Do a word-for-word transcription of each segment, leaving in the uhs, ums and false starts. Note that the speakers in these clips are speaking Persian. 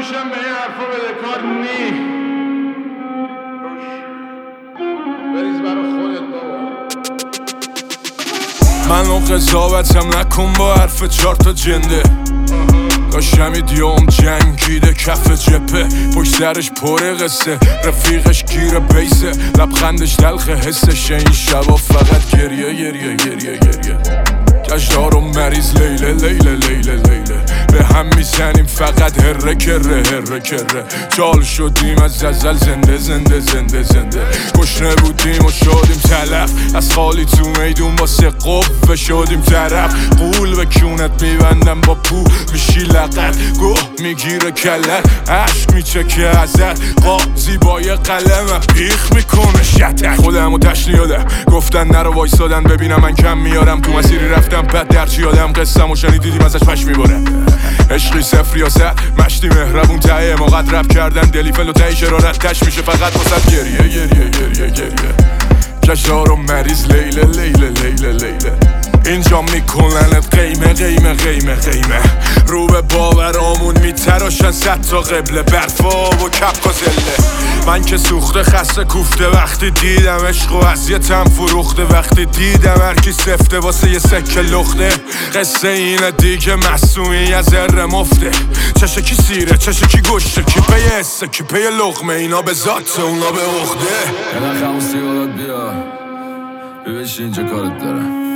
گوشم به این حرفا بدهکار نی. بریز برا خودت بابا. منو قضاوتم نکن با حرف چار تا جنده. داشتم ایدیوم جنگیده کف جپه، پشت سرش پر قصه، رفیقش گیره بیسه، لبخندش تلخ حسش. این شبا فقط گریه گریه گریه گریه. کشدار و مریض لیله لیله لیله لیله. به هم میزنیم فقط هره کره هره کره. جال شدیم از ازل زنده زنده زنده زنده. گشنه بودیم و شدیم تلف، از خالی تو میدون واسه قوه شدیم طرف. قول به کونت میبندم با پو میشی لقت، گوه میگیره کلت، عشق میچکه ازت. قاضی با یه قلم پیخ میکنه شتک. خودمو تشنیاده گفتن نرو وایسادن ببینم من کم میارم. تو مسیری رفتم پد درچی آدم، قصم و شنیدیدیم ازش پش میباره. عشقی صفر یا صد مشتی مهربون تایه مقد رب کردن. دلی فل و تایی شرارت تش میشه فقط واسد گریه گریه گریه گریه. کشدار و مریض لیله لیله لیله لیله. اینجا میکننت قیمه قیمه قیمه قیمه. رو به باورامون میتراشن صد تا قبله، برفا و کپ و زله. من که سوخته خسته کوفته وقتی دیدم عشق و اذیتم فروخته. وقتی دیدم هرکی سفته واسه یه سکه لخته. قصه اینه دیگه معصومی از ذره مفته. چشه کی سیره چشه کی گشته، کی پی حسه کی پی لقمه. اینا به ذات اونا به عقده. یه نخ همون سیگارات بیا ببش اینجا کارت دارم.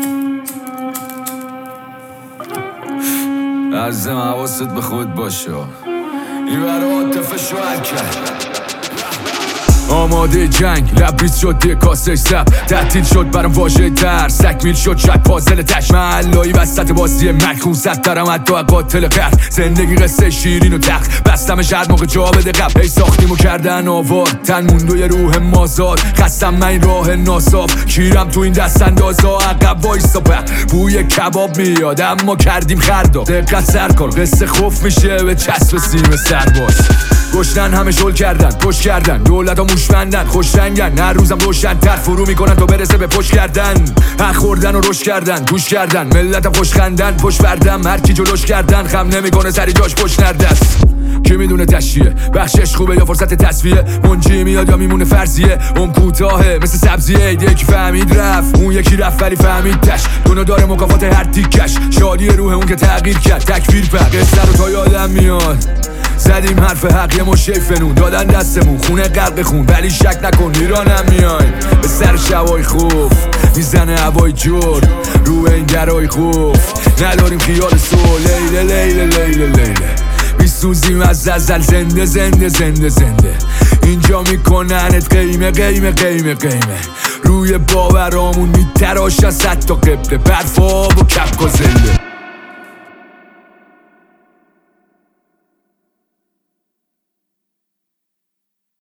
عزیزم حواست به خود باشه، این برای عاطفه شوهر کرد. آماده جنگ لبریز شد یه کاسه سب، تحتیل شد برام واژه در سکمیل شد شاید پازل تش. محلایی وسط بازی مکخون زد دارم حتی قاتل قرد. زندگی قصه شیرین و تخت بستم شهر موقع جا بده قبل. هی ساختیم و کردن آوار تن موندو یه روح مازاد. خستم من این راه ناساب کیرم تو این دست اندازا. عقب وایسا پر بوی کباب میاد اما کردیم خردا. دقت سر کن قصه خوف میشه به چسب سیم سرباز. گشنن همه شل کردن پشت کردن، دولت ها موش بندن خوش رنگن. هر روزم روشن تر فرو میکنن تا برسه به پشت کردن. حق خوردن و رشد کردن گوش کردن، ملت خوش خندن پشت بردم. هر کی جلوش کردن خم نمیکنه سری جاش پشت نردست. کی میدونه تشیه بخشش خوبه یا فرصت تصفیه. منجی میاد یا میمونه فرضیه. اون کوتاهه مثل سبزیه. یکی فهمید رفت اون یکی رفت ولی فهمید تش. دونو داره مکافات هر تیکش. شادی روح اون که تغییر کرد تکفیر پر. قصه رو تا یادم میاد زدیم حرف حق یه مشه فنون دادن دستمون خونه غرق خون. ولی شک نکن ایرانم میایم به سر شبای خوف. میزنه هوای جور رو این درای خوف. نداریم خیال سو لیله لیله لیله لیله. میسوزیم از ازل زنده زنده زنده زنده. اینجا میکننت قیمه قیمه قیمه قیمه. روی باورامون میتراشن صد تا قبله، برفاب و کپ و زنده.